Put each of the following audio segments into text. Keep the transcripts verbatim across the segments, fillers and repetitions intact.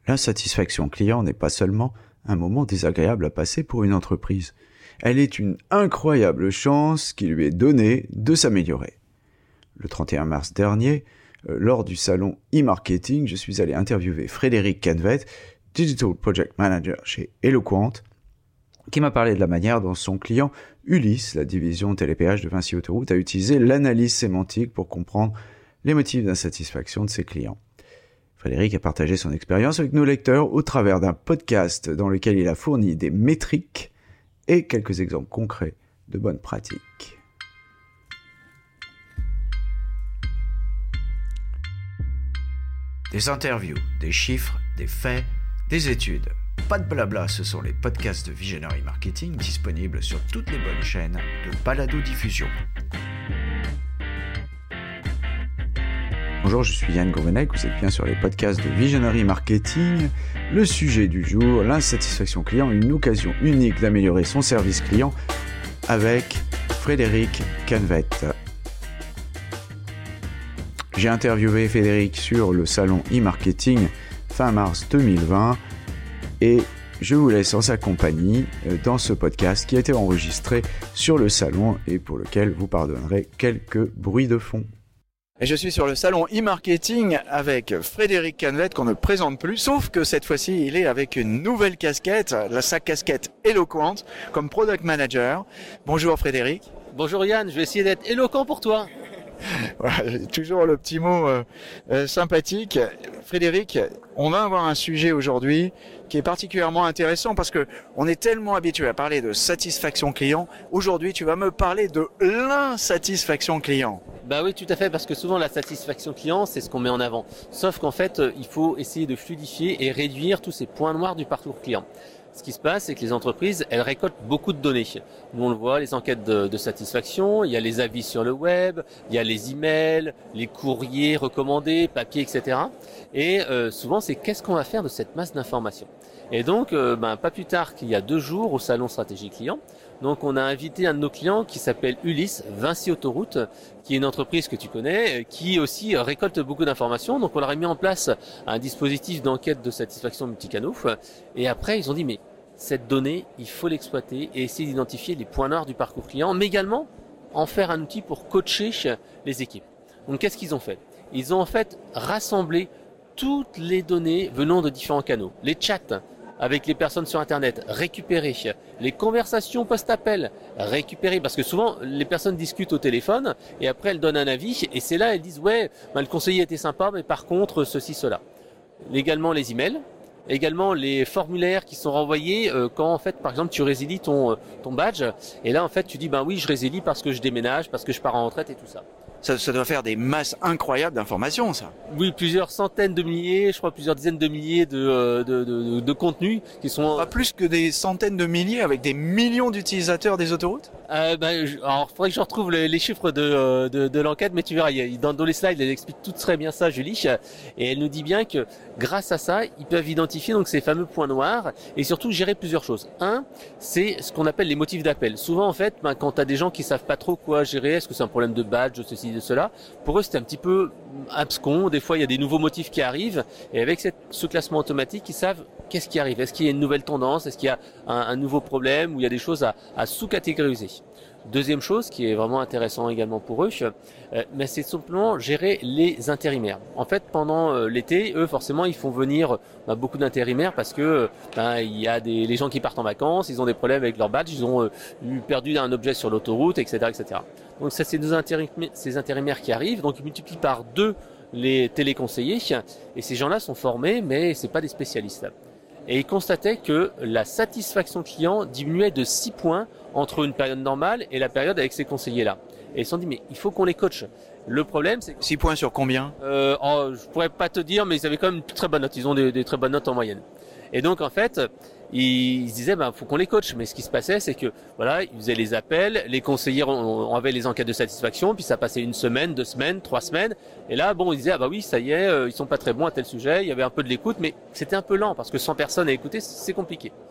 L'insatisfaction client n'est pas seulement un moment désagréable à passer pour une entreprise. Elle est une incroyable chance qui lui est donnée de s'améliorer. Le trente et un mars dernier, euh, lors du salon e-marketing, je suis allé interviewer Frédéric Canvet, Digital Project Manager chez Eloquent, qui m'a parlé de la manière dont son client Ulysse, la division télépéage de Vinci Autoroute, a utilisé l'analyse sémantique pour comprendre les motifs d'insatisfaction de ses clients. Frédéric a partagé son expérience avec nos lecteurs au travers d'un podcast dans lequel il a fourni des métriques et quelques exemples concrets de bonnes pratiques. Des interviews, des chiffres, des faits, des études. Pas de blabla, ce sont les podcasts de Visionary Marketing disponibles sur toutes les bonnes chaînes de balado-diffusion. Bonjour, je suis Yann Gourvenec, vous êtes bien sur les podcasts de Visionary Marketing. Le sujet du jour, l'insatisfaction client, une occasion unique d'améliorer son service client avec Frédéric Canvet. J'ai interviewé Frédéric sur le salon e-marketing fin mars deux mille vingt et je vous laisse en sa compagnie dans ce podcast qui a été enregistré sur le salon et pour lequel vous pardonnerez quelques bruits de fond. Et je suis sur le salon e-marketing avec Frédéric Canvet qu'on ne présente plus, sauf que cette fois-ci il est avec une nouvelle casquette, sa casquette Eloquent comme Product Manager. Bonjour Frédéric. Bonjour Yann, je vais essayer d'être éloquent pour toi. Voilà, toujours le petit mot euh, euh, sympathique. Frédéric, on va avoir un sujet aujourd'hui qui est particulièrement intéressant parce que on est tellement habitué à parler de satisfaction client. Aujourd'hui, tu vas me parler de l'insatisfaction client. Bah oui, tout à fait, parce que souvent la satisfaction client, c'est ce qu'on met en avant. Sauf qu'en fait, il faut essayer de fluidifier et réduire tous ces points noirs du parcours client. Ce qui se passe, c'est que les entreprises, elles récoltent beaucoup de données. Nous, on le voit, les enquêtes de, de satisfaction, il y a les avis sur le web, il y a les emails, les courriers recommandés, papier, et cetera. Et euh, souvent, c'est qu'est-ce qu'on va faire de cette masse d'informations. Et donc, euh, ben, pas plus tard qu'il y a deux jours au salon stratégie client, donc on a invité un de nos clients qui s'appelle Ulysse, Vinci Autoroute, qui est une entreprise que tu connais, qui aussi récolte beaucoup d'informations. Donc on leur a mis en place un dispositif d'enquête de satisfaction multicanaux. Et après, ils ont dit, mais cette donnée, il faut l'exploiter et essayer d'identifier les points noirs du parcours client, mais également en faire un outil pour coacher les équipes. Donc qu'est-ce qu'ils ont fait? Ils ont en fait rassemblé toutes les données venant de différents canaux. Les chats avec les personnes sur Internet, récupérer. Les conversations post-appel, récupérer. Parce que souvent, les personnes discutent au téléphone et après, elles donnent un avis. Et c'est là, elles disent, ouais, ben, le conseiller était sympa, mais par contre, ceci, cela. Également, les emails. Également, les formulaires qui sont renvoyés euh, quand, en fait, par exemple, tu résilies ton, ton badge. Et là, en fait, tu dis, ben oui, je résilie parce que je déménage, parce que je pars en retraite et tout ça. Ça, ça doit faire des masses incroyables d'informations, ça. Oui, plusieurs centaines de milliers, je crois plusieurs dizaines de milliers de, de, de, de contenus qui sont... Pas plus que des centaines de milliers avec des millions d'utilisateurs des autoroutes euh, ben, je, Alors, il faudrait que je retrouve les, les chiffres de, de, de l'enquête, mais tu verras, il y a, dans, dans les slides, elle explique tout très bien ça, Julie, et elle nous dit bien que grâce à ça, ils peuvent identifier donc ces fameux points noirs et surtout gérer plusieurs choses. Un, c'est ce qu'on appelle les motifs d'appel. Souvent, en fait, ben, quand tu as des gens qui savent pas trop quoi gérer, est-ce que c'est un problème de badge, ceci, de cela, pour eux, c'est un petit peu abscon. Des fois, il y a des nouveaux motifs qui arrivent. Et avec cette, ce classement automatique, ils savent qu'est-ce qui arrive. Est-ce qu'il y a une nouvelle tendance? Est-ce qu'il y a un, un nouveau problème? Ou il y a des choses à, à sous-catégoriser? Deuxième chose qui est vraiment intéressant également pour eux, euh, mais c'est simplement gérer les intérimaires. En fait, pendant euh, l'été, eux, forcément, ils font venir bah, beaucoup d'intérimaires parce que bah, il y a des les gens qui partent en vacances, ils ont des problèmes avec leur badge, ils ont euh, eu perdu un objet sur l'autoroute, et cetera, et cetera. Donc ça, c'est nos intérimaires, ces intérimaires qui arrivent, donc ils multiplient par deux les téléconseillers, et ces gens-là sont formés, mais c'est pas des spécialistes. Et ils constataient que la satisfaction client diminuait de six points entre une période normale et la période avec ces conseillers-là. Et ils se sont dit, mais il faut qu'on les coache. Le problème, c'est que... six points sur combien euh, oh, je pourrais pas te dire, mais ils avaient quand même une très bonne note. Ils ont des, des très bonnes notes en moyenne. Et donc, en fait, ils, ils se disaient, ben, faut qu'on les coache. Mais ce qui se passait, c'est que, voilà, ils faisaient les appels, les conseillers, on, on avait les enquêtes de satisfaction, puis ça passait une semaine, deux semaines, trois semaines. Et là, bon, ils disaient, ah bah oui, ça y est, euh, ils sont pas très bons à tel sujet. Il y avait un peu de l'écoute, mais c'était un peu lent parce que cent personnes à écouter, c'est compliqué.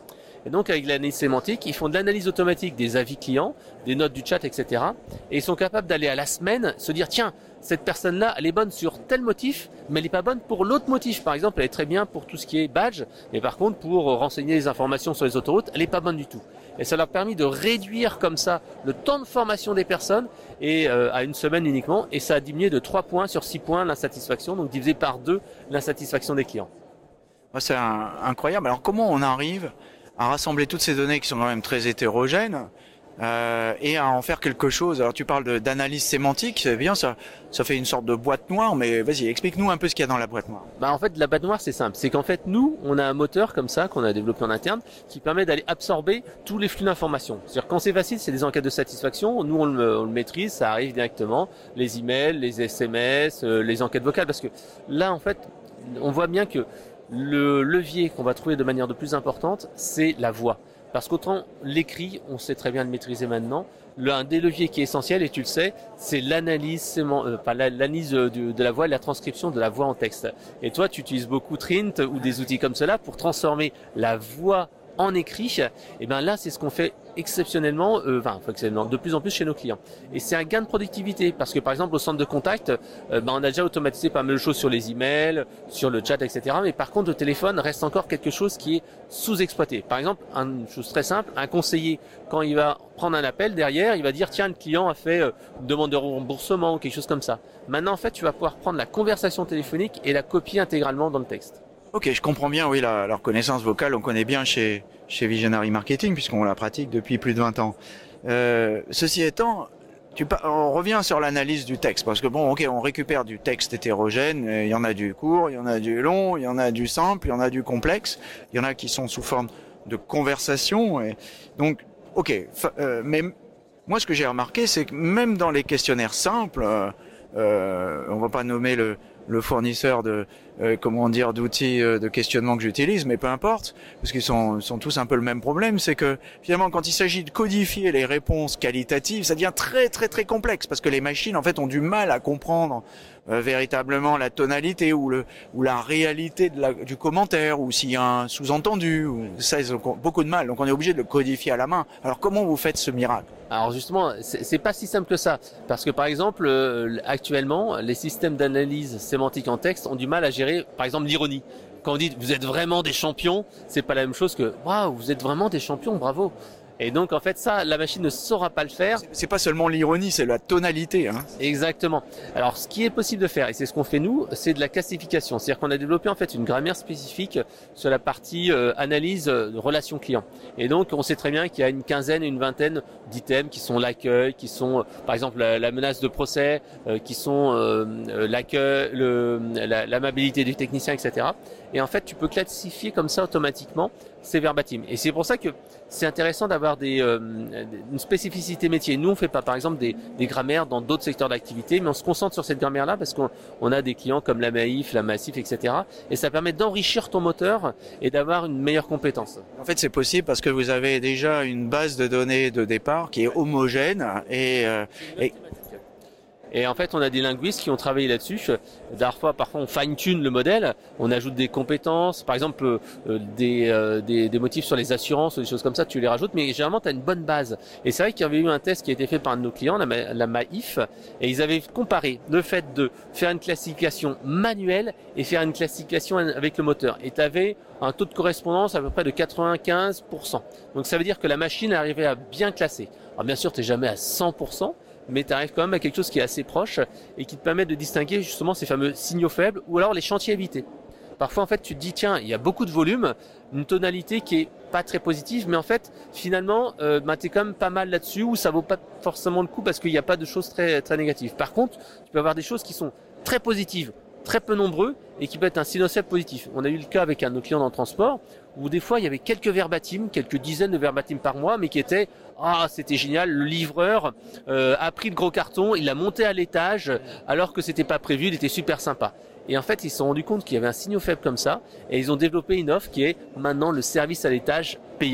Et donc avec l'analyse sémantique, ils font de l'analyse automatique des avis clients, des notes du chat, et cetera. Et ils sont capables d'aller à la semaine, se dire tiens, cette personne-là, elle est bonne sur tel motif, mais elle n'est pas bonne pour l'autre motif. Par exemple, elle est très bien pour tout ce qui est badge, mais par contre, pour renseigner les informations sur les autoroutes, elle n'est pas bonne du tout. Et ça leur a permis de réduire comme ça le temps de formation des personnes et euh, à une semaine uniquement. Et ça a diminué de trois points sur six points l'insatisfaction, donc divisé par deux l'insatisfaction des clients. C'est un, incroyable. Alors comment on arrive à rassembler toutes ces données qui sont quand même très hétérogènes euh, et à en faire quelque chose? Alors tu parles de, d'analyse sémantique, c'est bien, ça, ça fait une sorte de boîte noire, mais vas-y, explique-nous un peu ce qu'il y a dans la boîte noire. Bah en fait, la boîte noire, c'est simple. C'est qu'en fait, nous, on a un moteur comme ça qu'on a développé en interne qui permet d'aller absorber tous les flux d'informations. C'est-à-dire quand c'est facile, c'est des enquêtes de satisfaction. Nous, on le, on le maîtrise, ça arrive directement. Les emails, les S M S, euh, les enquêtes vocales, parce que là, en fait, on voit bien que le levier qu'on va trouver de manière de plus importante, c'est la voix. Parce qu'autant l'écrit, on sait très bien le maîtriser maintenant. L'un des leviers qui est essentiel, et tu le sais, c'est l'analyse, euh, pas l'analyse de, de la voix et la transcription de la voix en texte. Et toi, tu utilises beaucoup Trint ou des outils comme cela pour transformer la voix en écrit. Et bien là, c'est ce qu'on fait exceptionnellement, euh, enfin, exceptionnellement, de plus en plus chez nos clients. Et c'est un gain de productivité parce que par exemple au centre de contact, euh, ben, on a déjà automatisé pas mal de choses sur les emails, sur le chat, et cetera. Mais par contre, le téléphone reste encore quelque chose qui est sous-exploité. Par exemple, une chose très simple, un conseiller, quand il va prendre un appel derrière, il va dire tiens, le client a fait euh, une demande de remboursement ou quelque chose comme ça. Maintenant, en fait, tu vas pouvoir prendre la conversation téléphonique et la copier intégralement dans le texte. Ok, je comprends bien, oui, la, la reconnaissance vocale, on connaît bien chez, chez Visionary Marketing, puisqu'on la pratique depuis plus de vingt ans. Euh, ceci étant, tu, on revient sur l'analyse du texte, parce que bon, ok, on récupère du texte hétérogène, il y en a du court, il y en a du long, il y en a du simple, il y en a du complexe, il y en a qui sont sous forme de conversation, et donc, ok, euh, mais moi ce que j'ai remarqué, c'est que même dans les questionnaires simples, euh, euh, on va pas nommer le le fournisseur de euh, comment dire d'outils euh, de questionnement que j'utilise, mais peu importe, parce qu'ils sont sont tous un peu le même problème, c'est que finalement quand il s'agit de codifier les réponses qualitatives, ça devient très très très complexe parce que les machines en fait ont du mal à comprendre euh, véritablement la tonalité ou le ou la réalité de la, du commentaire, ou s'il y a un sous-entendu, ou ça ils ont beaucoup de mal, donc on est obligé de le codifier à la main. Alors comment vous faites ce miracle? Alors justement, c'est pas si simple que ça, parce que par exemple, euh, actuellement, les systèmes d'analyse sémantique en texte ont du mal à gérer, par exemple, l'ironie. Quand on dit vous êtes vraiment des champions, c'est pas la même chose que waouh, vous êtes vraiment des champions, bravo. Et donc en fait ça, la machine ne saura pas le faire. C'est pas seulement l'ironie, c'est la tonalité, hein. Exactement. Alors ce qui est possible de faire, et c'est ce qu'on fait nous, c'est de la classification. C'est-à-dire qu'on a développé en fait une grammaire spécifique sur la partie euh, analyse euh, de relations clients. Et donc on sait très bien qu'il y a une quinzaine, une vingtaine d'items qui sont l'accueil, qui sont euh, par exemple la, la menace de procès, euh, qui sont euh, l'accueil, le, la, l'amabilité du technicien, et cetera. Et en fait tu peux classifier comme ça automatiquement ces verbatims. Et c'est pour ça que c'est intéressant d'avoir des, euh, une spécificité métier. Nous, on fait pas, par exemple, des, des grammaires dans d'autres secteurs d'activité, mais on se concentre sur cette grammaire-là parce qu'on on a des clients comme la Maïf, la Massif, et cetera. Et ça permet d'enrichir ton moteur et d'avoir une meilleure compétence. En fait, c'est possible parce que vous avez déjà une base de données de départ qui est homogène et, euh, et... Et en fait, on a des linguistes qui ont travaillé là-dessus. Parfois, parfois, on fine-tune le modèle, on ajoute des compétences, par exemple euh, des, euh, des, des motifs sur les assurances ou des choses comme ça, tu les rajoutes, mais généralement, tu as une bonne base. Et c'est vrai qu'il y avait eu un test qui a été fait par un de nos clients, la, la Maïf, et ils avaient comparé le fait de faire une classification manuelle et faire une classification avec le moteur. Et tu avais un taux de correspondance à peu près de quatre-vingt-quinze pour cent. Donc ça veut dire que la machine arrivait à bien classer. Alors bien sûr, tu n'es jamais à cent pour cent, mais tu arrives quand même à quelque chose qui est assez proche et qui te permet de distinguer justement ces fameux signaux faibles ou alors les chantiers évités. Parfois, en fait, tu te dis, tiens, il y a beaucoup de volume, une tonalité qui est pas très positive, mais en fait, finalement, euh, bah, tu es quand même pas mal là-dessus où ça vaut pas forcément le coup parce qu'il n'y a pas de choses très, très négatives. Par contre, tu peux avoir des choses qui sont très positives, très peu nombreux et qui peut être un signaux faible positif. On a eu le cas avec un de nos clients dans le transport où des fois il y avait quelques verbatims, quelques dizaines de verbatims par mois, mais qui étaient ah c'était génial, le livreur euh, a pris le gros carton, il l'a monté à l'étage alors que c'était pas prévu, il était super sympa. Et en fait ils se sont rendus compte qu'il y avait un signaux faible comme ça et ils ont développé une offre qui est maintenant le service à l'étage payant.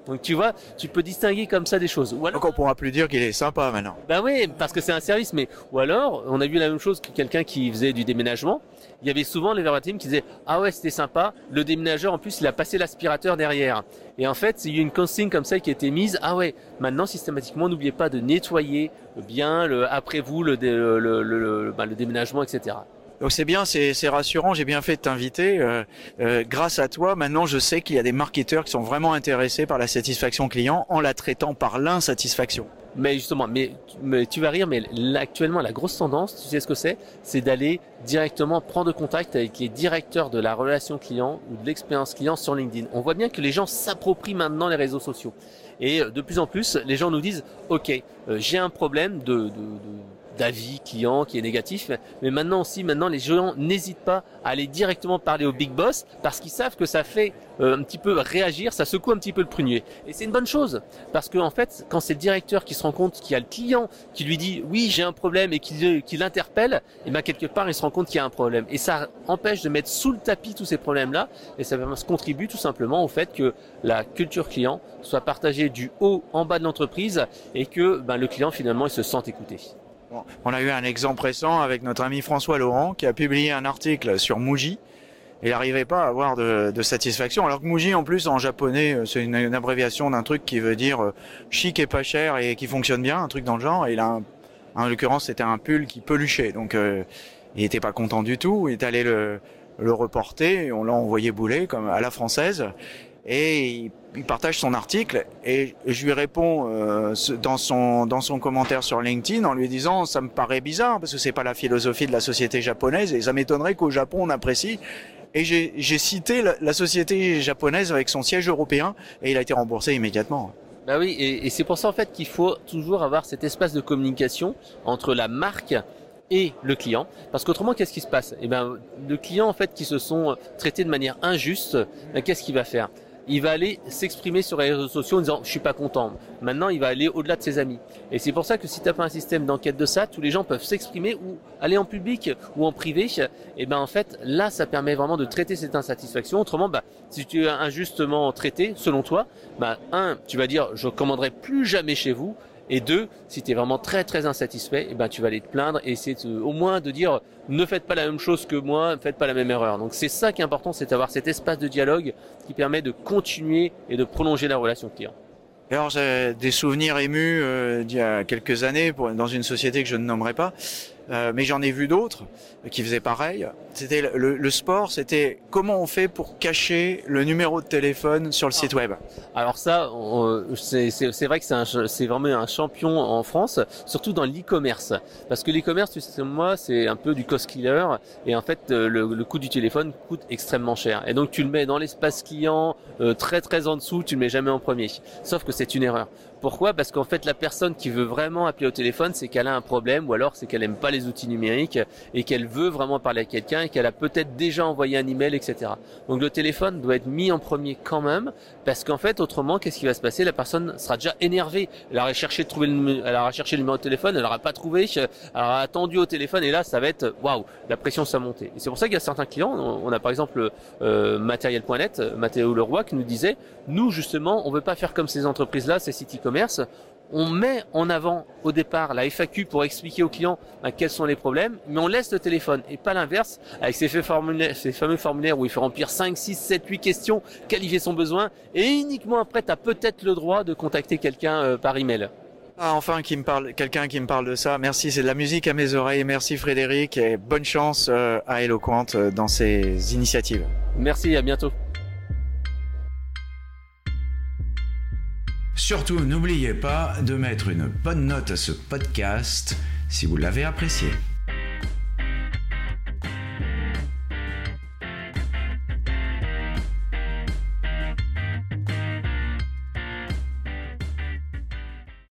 Donc tu vois, tu peux distinguer comme ça des choses. Ou alors, Donc on pourra plus dire qu'il est sympa maintenant. ben oui, parce que c'est un service, mais ou alors on a vu la même chose que quelqu'un qui faisait du déménagement. Il y avait souvent les verbatim qui disaient ah ouais c'était sympa, le déménageur en plus il a passé l'aspirateur derrière. Et en fait il y a eu une consigne comme ça qui a été mise, ah ouais maintenant systématiquement n'oubliez pas de nettoyer bien le, après vous le, le, le, le, ben, le déménagement et cetera. Donc c'est bien, c'est, c'est rassurant, j'ai bien fait de t'inviter. Euh, euh, grâce à toi, maintenant je sais qu'il y a des marketeurs qui sont vraiment intéressés par la satisfaction client en la traitant par l'insatisfaction. Mais justement, mais, mais tu vas rire, mais là, actuellement la grosse tendance, tu sais ce que c'est, c'est d'aller directement prendre contact avec les directeurs de la relation client ou de l'expérience client sur LinkedIn. On voit bien que les gens s'approprient maintenant les réseaux sociaux. Et de plus en plus, les gens nous disent, ok, euh, j'ai un problème de, de, de d'avis client qui est négatif, mais maintenant aussi, maintenant les gens n'hésitent pas à aller directement parler au big boss parce qu'ils savent que ça fait euh, un petit peu réagir, ça secoue un petit peu le prunier. Et c'est une bonne chose parce que en fait, quand c'est le directeur qui se rend compte qu'il y a le client qui lui dit oui j'ai un problème et qui, qui l'interpelle, et ben quelque part il se rend compte qu'il y a un problème et ça empêche de mettre sous le tapis tous ces problèmes-là et ça contribue tout simplement au fait que la culture client soit partagée du haut en bas de l'entreprise et que ben, le client finalement il se sente écouté. Bon, on a eu un exemple récent avec notre ami François Laurent qui a publié un article sur Muji. Il n'arrivait pas à avoir de, de satisfaction. Alors que Muji, en plus, en japonais, c'est une, une abréviation d'un truc qui veut dire chic et pas cher et qui fonctionne bien, un truc dans le genre. Et il a un, en l'occurrence, c'était un pull qui peluchait. Donc, euh, il était pas content du tout. Il est allé le, le reporter. On l'a envoyé bouler comme à la française. Et il, il partage son article et je lui réponds euh, dans son dans son commentaire sur LinkedIn en lui disant ça me paraît bizarre parce que c'est pas la philosophie de la société japonaise et ça m'étonnerait qu'au Japon on apprécie. Et j'ai, j'ai cité la, la société japonaise avec son siège européen et il a été remboursé immédiatement. Bah oui, et, et c'est pour ça en fait qu'il faut toujours avoir cet espace de communication entre la marque et le client, parce qu'autrement qu'est-ce qui se passe ? Eh ben le client en fait qui se sont traités de manière injuste, ben, qu'est-ce qu'il va faire ? Il va aller s'exprimer sur les réseaux sociaux en disant je suis pas content. Maintenant, il va aller au-delà de ses amis. Et c'est pour ça que si tu n'as pas un système d'enquête de ça, tous les gens peuvent s'exprimer ou aller en public ou en privé. Et ben en fait, là, ça permet vraiment de traiter cette insatisfaction. Autrement, bah si tu es injustement traité, selon toi, bah un, tu vas dire je commanderai plus jamais chez vous. Et deux, si tu es vraiment très très insatisfait, eh ben tu vas aller te plaindre et essayer de, au moins de dire ne faites pas la même chose que moi, ne faites pas la même erreur. Donc c'est ça qui est important, c'est d'avoir cet espace de dialogue qui permet de continuer et de prolonger la relation client. Alors j'ai des souvenirs émus euh, d'il y a quelques années pour, dans une société que je ne nommerai pas, euh, mais j'en ai vu d'autres qui faisaient pareil. C'était le, le sport, c'était comment on fait pour cacher le numéro de téléphone sur le site web. Alors ça, on, c'est, c'est, c'est vrai que c'est, un, c'est vraiment un champion en France, surtout dans l'e-commerce. Parce que l'e-commerce, tu sais, moi, c'est un peu du cost killer. Et en fait, le, le coût du téléphone coûte extrêmement cher. Et donc, tu le mets dans l'espace client, euh, très très en dessous, tu le mets jamais en premier. Sauf que c'est une erreur. Pourquoi ? Parce qu'en fait, la personne qui veut vraiment appeler au téléphone, c'est qu'elle a un problème ou alors c'est qu'elle aime pas les outils numériques et qu'elle veut vraiment parler à quelqu'un et qu'elle a peut-être déjà envoyé un email, et cetera. Donc le téléphone doit être mis en premier quand même parce qu'en fait, autrement, qu'est-ce qui va se passer ? La personne sera déjà énervée. Elle aura cherché de trouver le, elle aura cherché le numéro de téléphone, elle n'aura pas trouvé, elle aura attendu au téléphone et là, ça va être waouh, la pression ça monter. Et c'est pour ça qu'il y a certains clients. On a par exemple euh, Matériel point net, Mathéo Leroy qui nous disait, nous justement, on veut pas faire comme ces entreprises-là, ces sites e-commerce. On met en avant au départ la F A Q pour expliquer aux clients bah, quels sont les problèmes, mais on laisse le téléphone et pas l'inverse avec ces, formulaires, ces fameux formulaires où il faut remplir cinq, six, sept, huit questions, qualifier son besoin et uniquement après tu as peut-être le droit de contacter quelqu'un euh, par email. Ah, enfin, qui me parle, quelqu'un qui me parle de ça. Merci, c'est de la musique à mes oreilles. Merci Frédéric et bonne chance euh, à Eloquent euh, dans ses initiatives. Merci, à bientôt. Surtout, n'oubliez pas de mettre une bonne note à ce podcast si vous l'avez apprécié.